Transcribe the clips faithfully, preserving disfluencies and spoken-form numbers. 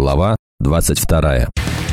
Глава двадцать вторая.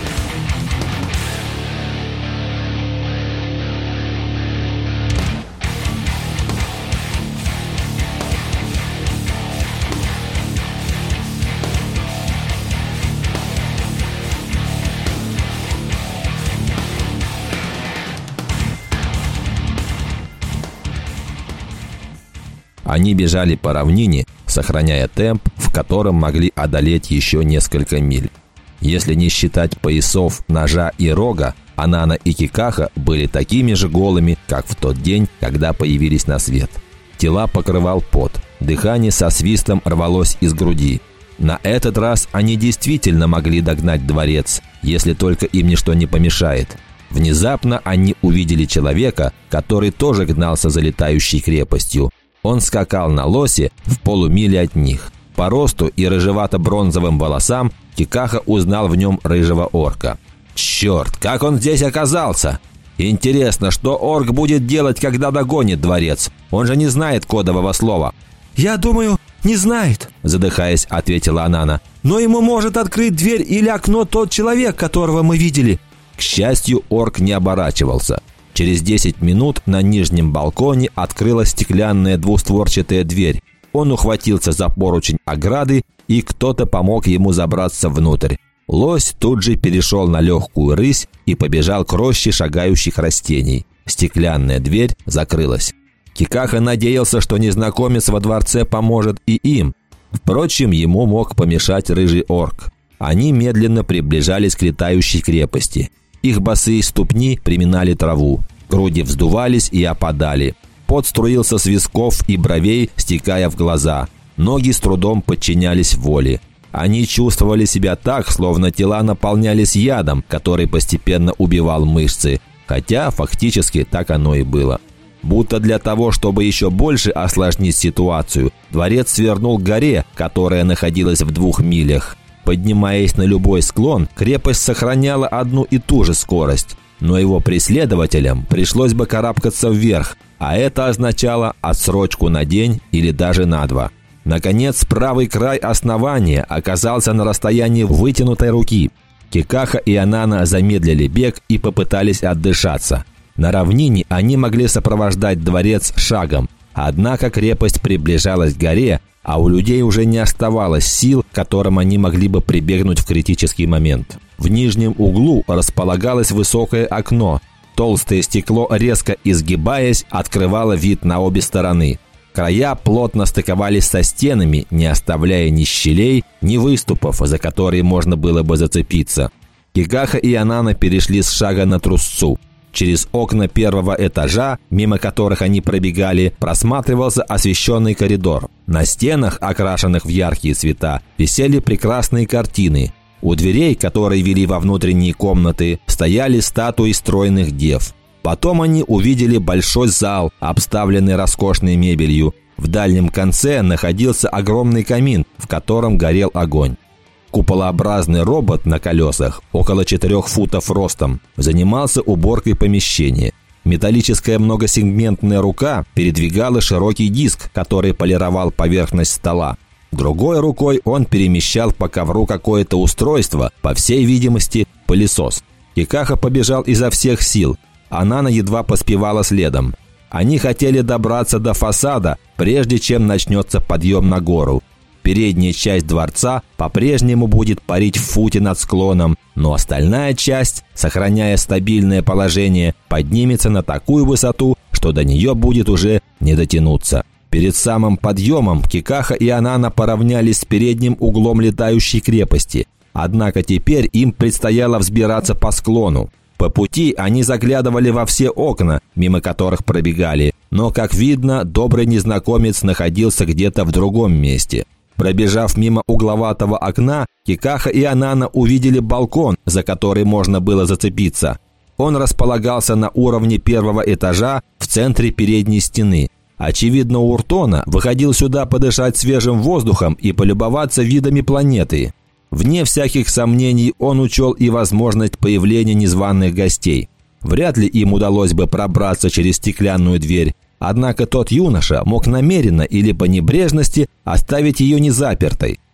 Они бежали по равнине, сохраняя темп, в котором могли одолеть еще несколько миль. Если не считать поясов, ножа и рога, Анана и Кикаха были такими же голыми, как в тот день, когда появились на свет. Тела покрывал пот, дыхание со свистом рвалось из груди. На этот раз они действительно могли догнать дворец, если только им ничто не помешает. Внезапно они увидели человека, который тоже гнался за летающей крепостью. Он скакал на лосе в полумиле от них. По росту и рыжевато-бронзовым волосам Кикаха узнал в нем рыжего орка. «Черт, как он здесь оказался! Интересно, что орк будет делать, когда догонит дворец? Он же не знает кодового слова». «Я думаю, не знает», – задыхаясь, ответила Анана. «Но ему может открыть дверь или окно тот человек, которого мы видели». К счастью, орк не оборачивался. Через десять минут на нижнем балконе открылась стеклянная двустворчатая дверь. Он ухватился за поручень ограды, и кто-то помог ему забраться внутрь. Лось тут же перешел на легкую рысь и побежал к роще шагающих растений. Стеклянная дверь закрылась. Кикаха надеялся, что незнакомец во дворце поможет и им. Впрочем, ему мог помешать рыжий орк. Они медленно приближались к летающей крепости. Их босые ступни приминали траву, груди вздувались и опадали. Пот струился с висков и бровей, стекая в глаза. Ноги с трудом подчинялись воле. Они чувствовали себя так, словно тела наполнялись ядом, который постепенно убивал мышцы, хотя фактически так оно и было. Будто для того, чтобы еще больше осложнить ситуацию, дворец свернул к горе, которая находилась в двух милях. Поднимаясь на любой склон, крепость сохраняла одну и ту же скорость, но его преследователям пришлось бы карабкаться вверх, а это означало отсрочку на день или даже на два. Наконец, правый край основания оказался на расстоянии вытянутой руки. Кикаха и Анана замедлили бег и попытались отдышаться. На равнине они могли сопровождать дворец шагом, однако крепость приближалась к горе, а у людей уже не оставалось сил, к которым они могли бы прибегнуть в критический момент. В нижнем углу располагалось высокое окно. Толстое стекло, резко изгибаясь, открывало вид на обе стороны. Края плотно стыковались со стенами, не оставляя ни щелей, ни выступов, за которые можно было бы зацепиться. Кикаха и Анана перешли с шага на трусцу. Через окна первого этажа, мимо которых они пробегали, просматривался освещенный коридор. На стенах, окрашенных в яркие цвета, висели прекрасные картины. У дверей, которые вели во внутренние комнаты, стояли статуи стройных дев. Потом они увидели большой зал, обставленный роскошной мебелью. В дальнем конце находился огромный камин, в котором горел огонь. Куполообразный робот на колесах, около четырех футов ростом, занимался уборкой помещения. Металлическая многосегментная рука передвигала широкий диск, который полировал поверхность стола. Другой рукой он перемещал по ковру какое-то устройство, по всей видимости, пылесос. Кикаха побежал изо всех сил. Анана едва поспевала следом. Они хотели добраться до фасада, прежде чем начнется подъем на гору. Передняя часть дворца по-прежнему будет парить в футе над склоном, но остальная часть, сохраняя стабильное положение, поднимется на такую высоту, что до нее будет уже не дотянуться. Перед самым подъемом Кикаха и Анана поравнялись с передним углом летающей крепости. Однако теперь им предстояло взбираться по склону. По пути они заглядывали во все окна, мимо которых пробегали, но, как видно, добрый незнакомец находился где-то в другом месте. Пробежав мимо угловатого окна, Кикаха и Анана увидели балкон, за который можно было зацепиться. Он располагался на уровне первого этажа в центре передней стены. Очевидно, Уртона выходил сюда подышать свежим воздухом и полюбоваться видами планеты. Вне всяких сомнений он учел и возможность появления незваных гостей. Вряд ли им удалось бы пробраться через стеклянную дверь. Однако тот юноша мог намеренно или по небрежности оставить ее незапертой.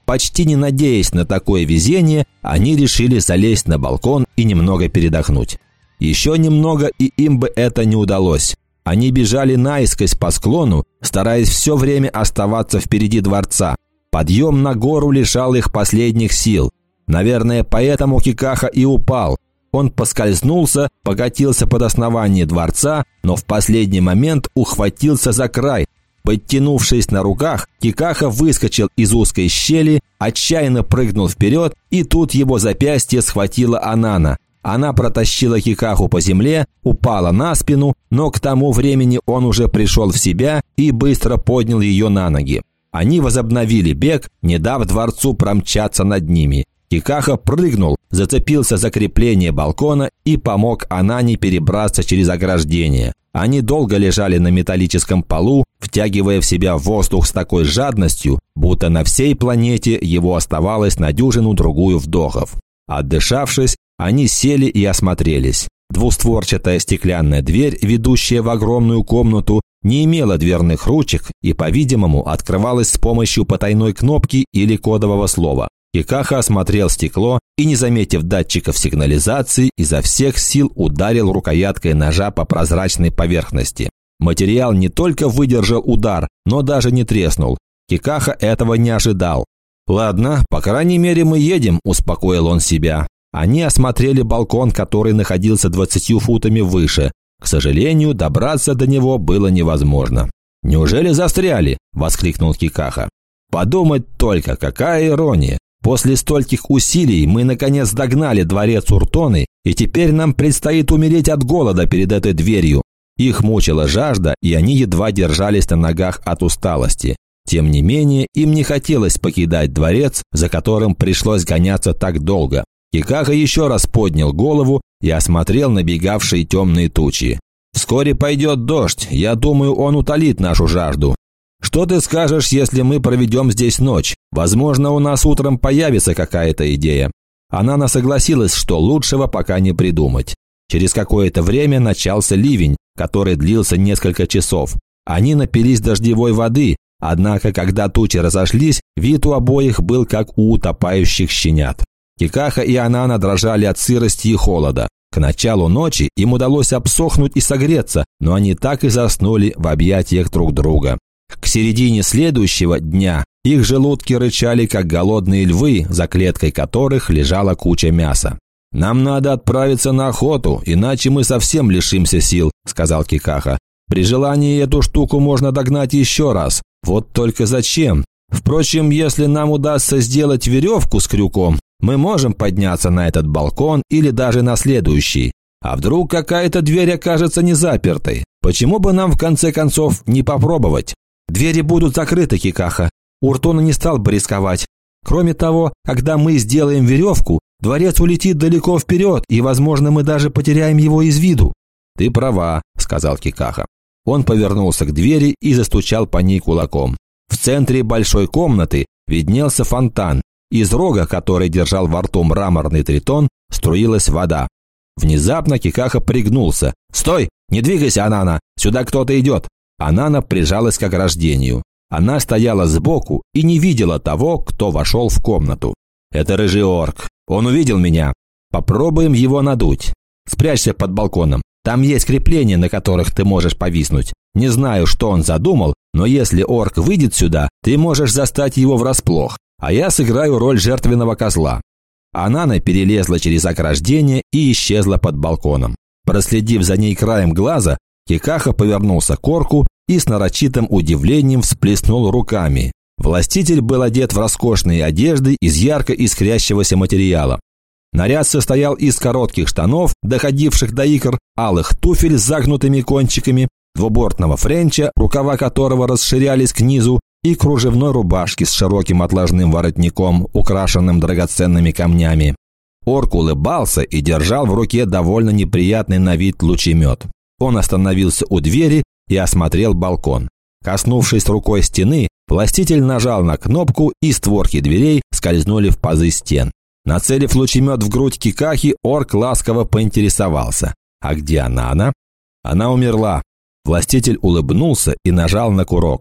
Почти не надеясь на такое везение, они решили залезть на балкон и немного передохнуть. Еще немного, и им бы это не удалось. Они бежали наискось по склону, стараясь все время оставаться впереди дворца. Подъем на гору лишал их последних сил. Наверное, поэтому Кикаха и упал. Он поскользнулся, покатился под основание дворца, но в последний момент ухватился за край. Подтянувшись на руках, Кикаха выскочил из узкой щели, отчаянно прыгнул вперед, и тут его запястье схватила Анана. Она протащила Кикаху по земле, упала на спину, но к тому времени он уже пришел в себя и быстро поднял ее на ноги. Они возобновили бег, не дав дворцу промчаться над ними. Кикаха прыгнул, зацепился за крепление балкона и помог Анане перебраться через ограждение. Они долго лежали на металлическом полу, втягивая в себя воздух с такой жадностью, будто на всей планете его оставалось на дюжину-другую вдохов. Отдышавшись, они сели и осмотрелись. Двустворчатая стеклянная дверь, ведущая в огромную комнату, не имела дверных ручек и, по-видимому, открывалась с помощью потайной кнопки или кодового слова. Кикаха осмотрел стекло и, не заметив датчиков сигнализации, изо всех сил ударил рукояткой ножа по прозрачной поверхности. Материал не только выдержал удар, но даже не треснул. Кикаха этого не ожидал. «Ладно, по крайней мере мы едем», – успокоил он себя. Они осмотрели балкон, который находился двадцатью футами выше. К сожалению, добраться до него было невозможно. «Неужели застряли?» – воскликнул Кикаха. «Подумать только, какая ирония! После стольких усилий мы наконец догнали дворец Уртоны, и теперь нам предстоит умереть от голода перед этой дверью». Их мучила жажда, и они едва держались на ногах от усталости. Тем не менее, им не хотелось покидать дворец, за которым пришлось гоняться так долго. Кикаха еще раз поднял голову и осмотрел набегавшие темные тучи. «Вскоре пойдет дождь, я думаю, он утолит нашу жажду. Что ты скажешь, если мы проведем здесь ночь? Возможно, у нас утром появится какая-то идея». Анана согласилась, что лучшего пока не придумать. Через какое-то время начался ливень, который длился несколько часов. Они напились дождевой воды, однако, когда тучи разошлись, вид у обоих был как у утопающих щенят. Кикаха и Анана дрожали от сырости и холода. К началу ночи им удалось обсохнуть и согреться, но они так и заснули в объятиях друг друга. К середине следующего дня их желудки рычали, как голодные львы, за клеткой которых лежала куча мяса. «Нам надо отправиться на охоту, иначе мы совсем лишимся сил», – сказал Кикаха. «При желании эту штуку можно догнать еще раз. Вот только зачем? Впрочем, если нам удастся сделать веревку с крюком, мы можем подняться на этот балкон или даже на следующий. А вдруг какая-то дверь окажется не запертой? Почему бы нам в конце концов не попробовать?» «Двери будут закрыты, Кикаха. Уртона не стал бы рисковать. Кроме того, когда мы сделаем веревку, дворец улетит далеко вперед, и, возможно, мы даже потеряем его из виду». «Ты права», – сказал Кикаха. Он повернулся к двери и застучал по ней кулаком. В центре большой комнаты виднелся фонтан. Из рога, который держал во рту мраморный тритон, струилась вода. Внезапно Кикаха пригнулся. «Стой! Не двигайся, Анана! Сюда кто-то идет!» Анана прижалась к ограждению. Она стояла сбоку и не видела того, кто вошел в комнату. «Это рыжий орк. Он увидел меня. Попробуем его надуть. Спрячься под балконом. Там есть крепления, на которых ты можешь повиснуть. Не знаю, что он задумал, но если орк выйдет сюда, ты можешь застать его врасплох, а я сыграю роль жертвенного козла». Анана перелезла через ограждение и исчезла под балконом. Проследив за ней краем глаза, Кикаха повернулся к орку и с нарочитым удивлением всплеснул руками. Властитель был одет в роскошные одежды из ярко искрящегося материала. Наряд состоял из коротких штанов, доходивших до икр, алых туфель с загнутыми кончиками, двубортного френча, рукава которого расширялись к низу, и кружевной рубашки с широким отложным воротником, украшенным драгоценными камнями. Орк улыбался и держал в руке довольно неприятный на вид лучемет. Он остановился у двери и осмотрел балкон. Коснувшись рукой стены, властитель нажал на кнопку, и створки дверей скользнули в пазы стен. Нацелив лучемет в грудь Кикахи, орк ласково поинтересовался: «А где Анана?» «Она умерла». Властитель улыбнулся и нажал на курок.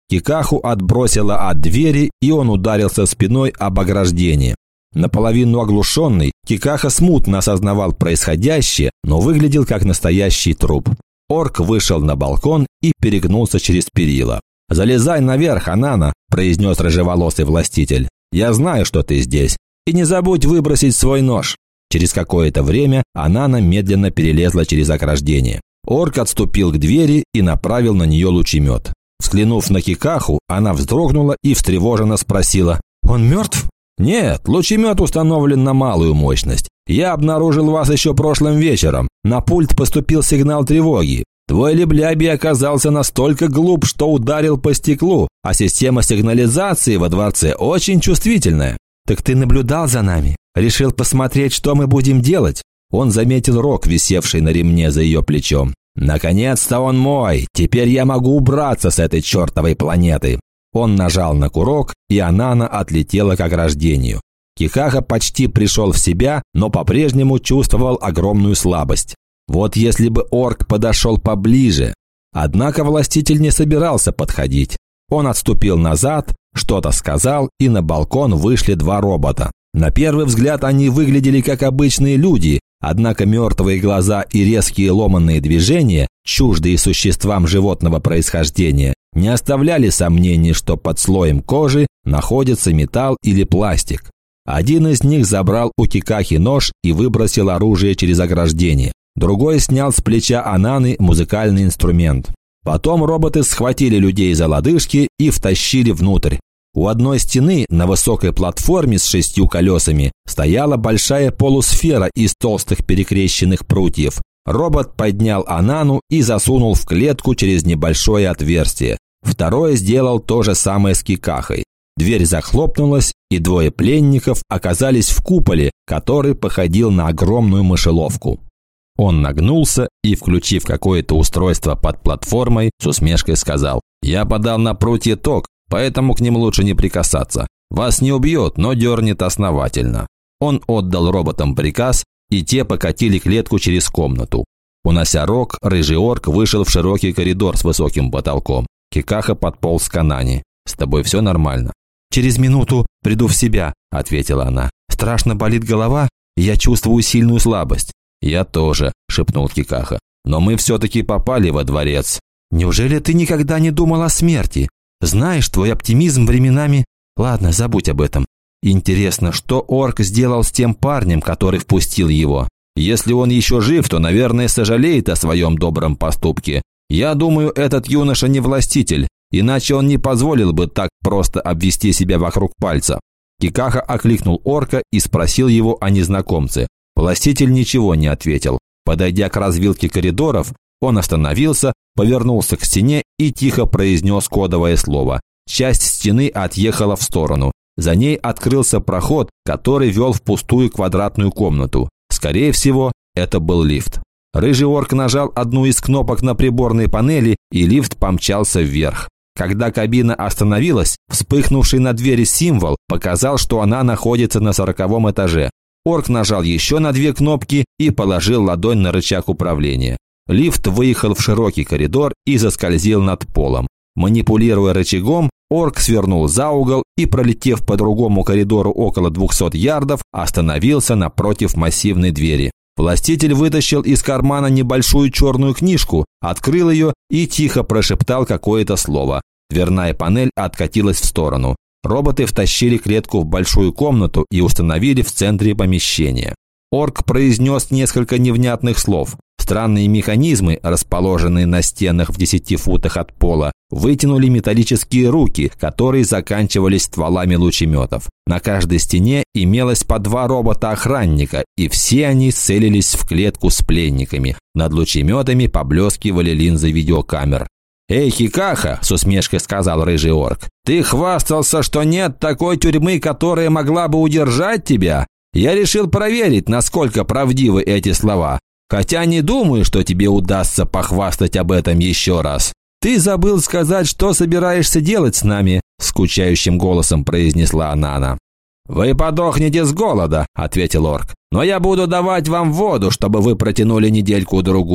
Кикаху отбросило от двери, и он ударился спиной об ограждение. Наполовину оглушенный, Кикаха смутно осознавал происходящее, но выглядел как настоящий труп. Орк вышел на балкон и перегнулся через перила. «Залезай наверх, Анана», – произнес рыжеволосый властитель. «Я знаю, что ты здесь. И не забудь выбросить свой нож». Через какое-то время Анана медленно перелезла через ограждение. Орк отступил к двери и направил на нее лучемет. Взглянув на Кикаху, она вздрогнула и встревоженно спросила: «Он мертв?» «Нет, лучемет установлен на малую мощность. Я обнаружил вас еще прошлым вечером. На пульт поступил сигнал тревоги. Твой леблябий оказался настолько глуп, что ударил по стеклу, а система сигнализации во дворце очень чувствительная». «Так ты наблюдал за нами? Решил посмотреть, что мы будем делать?» Он заметил рог, висевший на ремне за ее плечом. «Наконец-то он мой! Теперь я могу убраться с этой чертовой планеты!» Он нажал на курок, и Анана отлетела к ограждению. Кикаха почти пришел в себя, но по-прежнему чувствовал огромную слабость. Вот если бы орк подошел поближе. Однако властитель не собирался подходить. Он отступил назад, что-то сказал, и на балкон вышли два робота. На первый взгляд они выглядели как обычные люди, однако мертвые глаза и резкие ломанные движения, чуждые существам животного происхождения, не оставляли сомнений, что под слоем кожи находится металл или пластик. Один из них забрал у Кикахи нож и выбросил оружие через ограждение. Другой снял с плеча Ананы музыкальный инструмент. Потом роботы схватили людей за лодыжки и втащили внутрь. У одной стены на высокой платформе с шестью колесами стояла большая полусфера из толстых перекрещенных прутьев. Робот поднял Анану и засунул в клетку через небольшое отверстие. Второй сделал то же самое с Кикахой. Дверь захлопнулась, и двое пленников оказались в куполе, который походил на огромную мышеловку. Он нагнулся и, включив какое-то устройство под платформой, с усмешкой сказал: «Я подал на прутье ток, поэтому к ним лучше не прикасаться. Вас не убьет, но дернет основательно». Он отдал роботам приказ, и те покатили клетку через комнату. Унося рог, рыжий орк вышел в широкий коридор с высоким потолком. Кикаха подполз к Анане. «С тобой все нормально?» «Через минуту приду в себя», – ответила она. «Страшно болит голова, и я чувствую сильную слабость». «Я тоже», – шепнул Кикаха. «Но мы все-таки попали во дворец». «Неужели ты никогда не думал о смерти? Знаешь, твой оптимизм временами...» «Ладно, забудь об этом. Интересно, что орк сделал с тем парнем, который впустил его? Если он еще жив, то, наверное, сожалеет о своем добром поступке. Я думаю, этот юноша не властитель, иначе он не позволил бы так просто обвести себя вокруг пальца». Кикаха окликнул орка и спросил его о незнакомце. Властитель ничего не ответил. Подойдя к развилке коридоров, он остановился, повернулся к стене и тихо произнес кодовое слово. Часть стены отъехала в сторону. За ней открылся проход, который вел в пустую квадратную комнату. Скорее всего, это был лифт. Рыжий орк нажал одну из кнопок на приборной панели, и лифт помчался вверх. Когда кабина остановилась, вспыхнувший на двери символ показал, что она находится на сороковом этаже. Орк нажал еще на две кнопки и положил ладонь на рычаг управления. Лифт выехал в широкий коридор и заскользил над полом. Манипулируя рычагом, орк свернул за угол и, пролетев по другому коридору около двухсот ярдов, остановился напротив массивной двери. Властитель вытащил из кармана небольшую черную книжку, открыл ее и тихо прошептал какое-то слово. Дверная панель откатилась в сторону. Роботы втащили клетку в большую комнату и установили в центре помещения. Орк произнес несколько невнятных слов. Странные механизмы, расположенные на стенах в десяти футах от пола, вытянули металлические руки, которые заканчивались стволами лучеметов. На каждой стене имелось по два робота-охранника, и все они целились в клетку с пленниками. Над лучеметами поблескивали линзы видеокамер. «Эй, Кикаха!» – с усмешкой сказал рыжий орк. «Ты хвастался, что нет такой тюрьмы, которая могла бы удержать тебя? Я решил проверить, насколько правдивы эти слова. Хотя не думаю, что тебе удастся похвастать об этом еще раз». «Ты забыл сказать, что собираешься делать с нами?» – скучающим голосом произнесла Анана. «Вы подохнете с голода», – ответил орк. «Но я буду давать вам воду, чтобы вы протянули недельку-другую.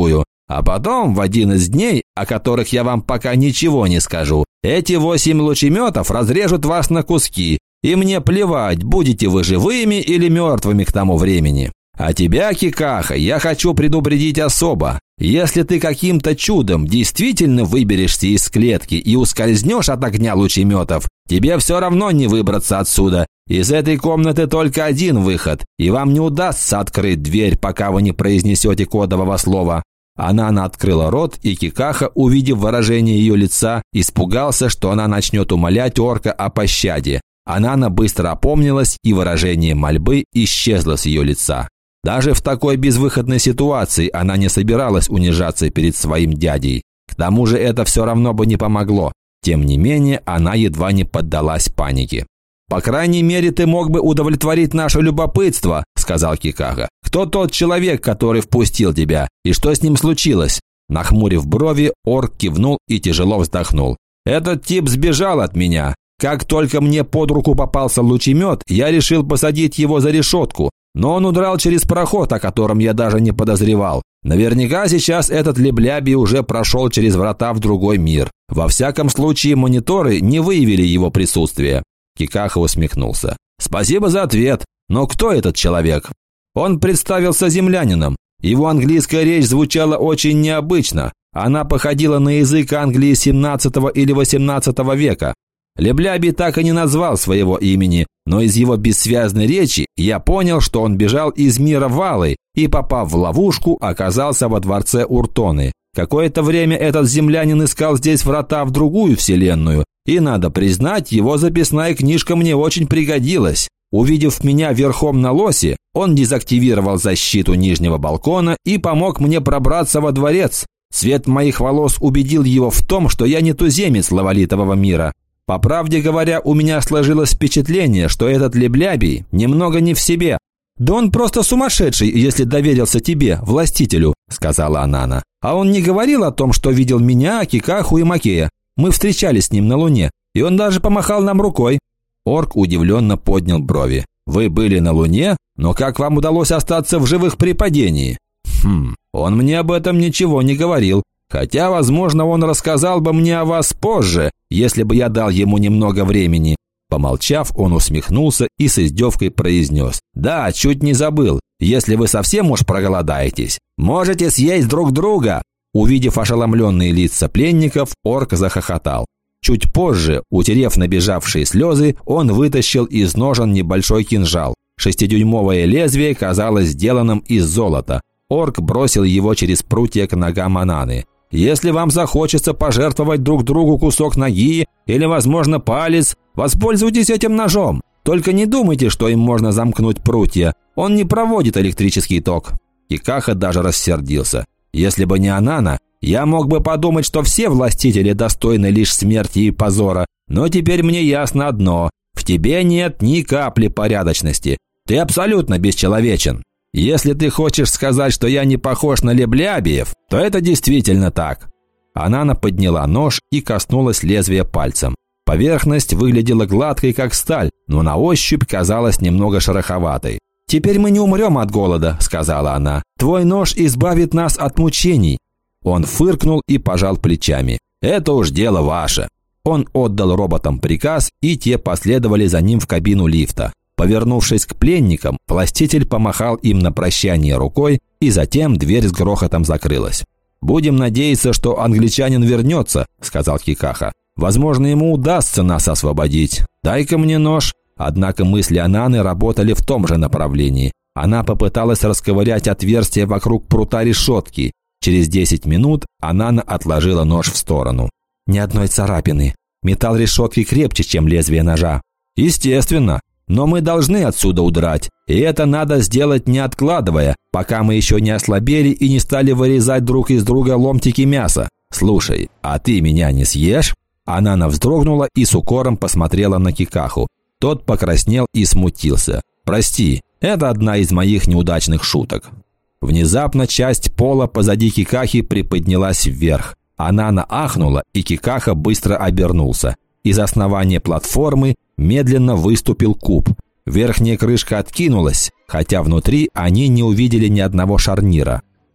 А потом, в один из дней, о которых я вам пока ничего не скажу, эти восемь лучеметов разрежут вас на куски, и мне плевать, будете вы живыми или мертвыми к тому времени. А тебя, Кикаха, я хочу предупредить особо. Если ты каким-то чудом действительно выберешься из клетки и ускользнешь от огня лучеметов, тебе все равно не выбраться отсюда. Из этой комнаты только один выход, и вам не удастся открыть дверь, пока вы не произнесете кодового слова». Анана открыла рот, и Кикаха, увидев выражение ее лица, испугался, что она начнет умолять орка о пощаде. Анана быстро опомнилась, и выражение мольбы исчезло с ее лица. Даже в такой безвыходной ситуации она не собиралась унижаться перед своим дядей. К тому же это все равно бы не помогло. Тем не менее, она едва не поддалась панике. «По крайней мере, ты мог бы удовлетворить наше любопытство», – сказал Кикаха. «Кто тот человек, который впустил тебя, и что с ним случилось?» Нахмурив брови, орк кивнул и тяжело вздохнул. «Этот тип сбежал от меня. Как только мне под руку попался лучемет, я решил посадить его за решетку. Но он удрал через проход, о котором я даже не подозревал. Наверняка сейчас этот лебляби уже прошел через врата в другой мир. Во всяком случае, мониторы не выявили его присутствие». Кикаха усмехнулся. «Спасибо за ответ. Но кто этот человек?» Он представился землянином. Его английская речь звучала очень необычно. Она походила на язык Англии семнадцатого или восемнадцатого века. Лебляби так и не назвал своего имени, но из его бессвязной речи я понял, что он бежал из мира Валы и, попав в ловушку, оказался во дворце Уртоны. Какое-то время этот землянин искал здесь врата в другую вселенную, и, надо признать, его записная книжка мне очень пригодилась. Увидев меня верхом на лосе, он дезактивировал защиту нижнего балкона и помог мне пробраться во дворец. Цвет моих волос убедил его в том, что я не туземец лавалитового мира. По правде говоря, у меня сложилось впечатление, что этот леблябий немного не в себе. «Да он просто сумасшедший, если доверился тебе, властителю», – сказала Анана. «А он не говорил о том, что видел меня, Кикаху и Макея. Мы встречались с ним на Луне, и он даже помахал нам рукой». Орк удивленно поднял брови. «Вы были на Луне? Но как вам удалось остаться в живых при падении?» «Хм, он мне об этом ничего не говорил. Хотя, возможно, он рассказал бы мне о вас позже, если бы я дал ему немного времени». Помолчав, он усмехнулся и с издевкой произнес. «Да, чуть не забыл. Если вы совсем уж проголодаетесь, можете съесть друг друга». Увидев ошеломленные лица пленников, орк захохотал. Чуть позже, утерев набежавшие слезы, он вытащил из ножен небольшой кинжал. Шестидюймовое лезвие казалось сделанным из золота. Орк бросил его через прутья к ногам Ананы. «Если вам захочется пожертвовать друг другу кусок ноги или, возможно, палец, воспользуйтесь этим ножом. Только не думайте, что им можно замкнуть прутья. Он не проводит электрический ток». Кикаха даже рассердился. «Если бы не Анана, я мог бы подумать, что все властители достойны лишь смерти и позора. Но теперь мне ясно одно. В тебе нет ни капли порядочности. Ты абсолютно бесчеловечен. Если ты хочешь сказать, что я не похож на леблябиев, то это действительно так». Анана подняла нож и коснулась лезвия пальцем. Поверхность выглядела гладкой, как сталь, но на ощупь казалась немного шероховатой. «Теперь мы не умрем от голода», – сказала она. «Твой нож избавит нас от мучений». Он фыркнул и пожал плечами. «Это уж дело ваше». Он отдал роботам приказ, и те последовали за ним в кабину лифта. Повернувшись к пленникам, властитель помахал им на прощание рукой, и затем дверь с грохотом закрылась. «Будем надеяться, что англичанин вернется», – сказал Кикаха. «Возможно, ему удастся нас освободить. Дай-ка мне нож». Однако мысли Ананы работали в том же направлении. Она попыталась расковырять отверстие вокруг прута решетки. Через десять минут Анана отложила нож в сторону. «Ни одной царапины. Металл решетки крепче, чем лезвие ножа». «Естественно. Но мы должны отсюда удрать. И это надо сделать не откладывая, пока мы еще не ослабели и не стали вырезать друг из друга ломтики мяса. Слушай, а ты меня не съешь?» Анана вздрогнула и с укором посмотрела на Кикаху. Тот покраснел и смутился. «Прости, это одна из моих неудачных шуток». Внезапно часть пола позади Кикахи приподнялась вверх. Анана ахнула, и Кикаха быстро обернулся. Из основания платформы медленно выступил куб. Верхняя крышка откинулась, хотя внутри они не увидели ни одного шарнира. В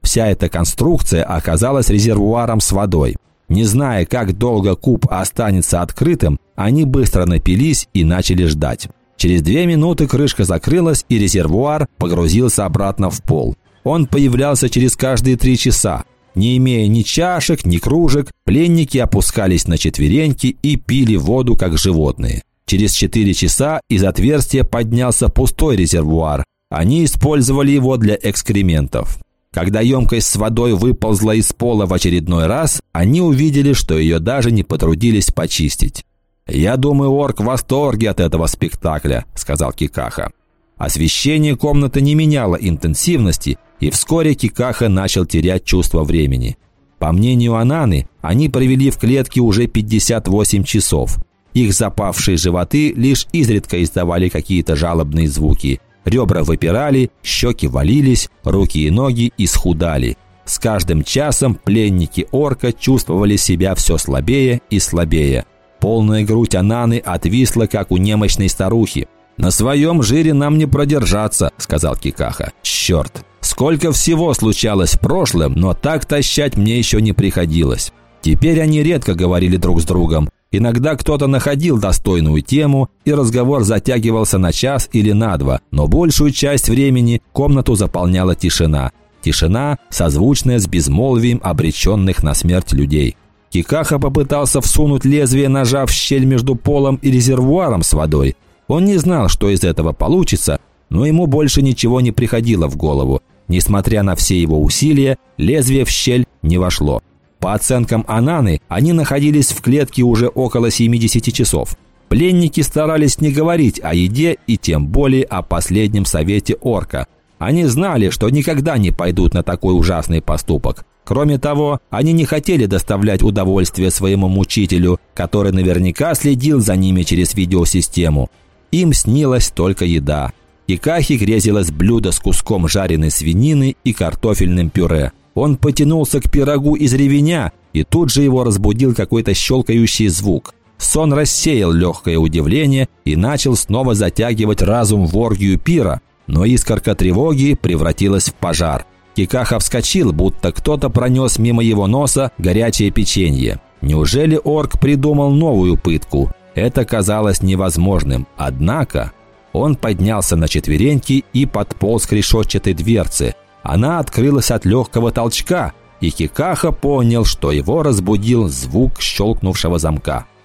Вся эта конструкция оказалась резервуаром с водой. Не зная, как долго куб останется открытым, они быстро напились и начали ждать. Через две минуты крышка закрылась, и резервуар погрузился обратно в пол. Он появлялся через каждые три часа. Не имея ни чашек, ни кружек, пленники опускались на четвереньки и пили воду, как животные. Через четыре часа из отверстия поднялся пустой резервуар. Они использовали его для экскрементов. Когда емкость с водой выползла из пола в очередной раз, они увидели, что ее даже не потрудились почистить. «Я думаю, орк в восторге от этого спектакля», – сказал Кикаха. Освещение комнаты не меняло интенсивности, и вскоре Кикаха начал терять чувство времени. По мнению Ананы, они провели в клетке уже пятьдесят восемь часов. Их запавшие животы лишь изредка издавали какие-то жалобные звуки. Ребра выпирали, щеки валились, руки и ноги исхудали. С каждым часом пленники орка чувствовали себя все слабее и слабее. Полная грудь Ананы отвисла, как у немощной старухи. «На своем жире нам не продержаться», – сказал Кикаха. «Черт! Сколько всего случалось в прошлом, но так тащать мне еще не приходилось». Теперь они редко говорили друг с другом. Иногда кто-то находил достойную тему, и разговор затягивался на час или на два, но большую часть времени комнату заполняла тишина. Тишина, созвучная с безмолвием обреченных на смерть людей. Кикаха попытался всунуть лезвие ножа в щель между полом и резервуаром с водой. Он не знал, что из этого получится, но ему больше ничего не приходило в голову. Несмотря на все его усилия, лезвие в щель не вошло. По оценкам Ананы, они находились в клетке уже около семидесяти часов. Пленники старались не говорить о еде и тем более о последнем совете орка. Они знали, что никогда не пойдут на такой ужасный поступок. Кроме того, они не хотели доставлять удовольствие своему мучителю, который наверняка следил за ними через видеосистему. Им снилась только еда. Кикахе грезилось блюдо с куском жареной свинины и картофельным пюре. Он потянулся к пирогу из ревеня, и тут же его разбудил какой-то щелкающий звук. Сон рассеял легкое удивление и начал снова затягивать разум в оргию пира, но искорка тревоги превратилась в пожар. Кикаха вскочил, будто кто-то пронес мимо его носа горячее печенье. Неужели орк придумал новую пытку? Это казалось невозможным, однако он поднялся на четвереньки и подполз к решетчатой дверце. Она открылась от легкого толчка, и Кикаха понял, что его разбудил звук щелкнувшего замка.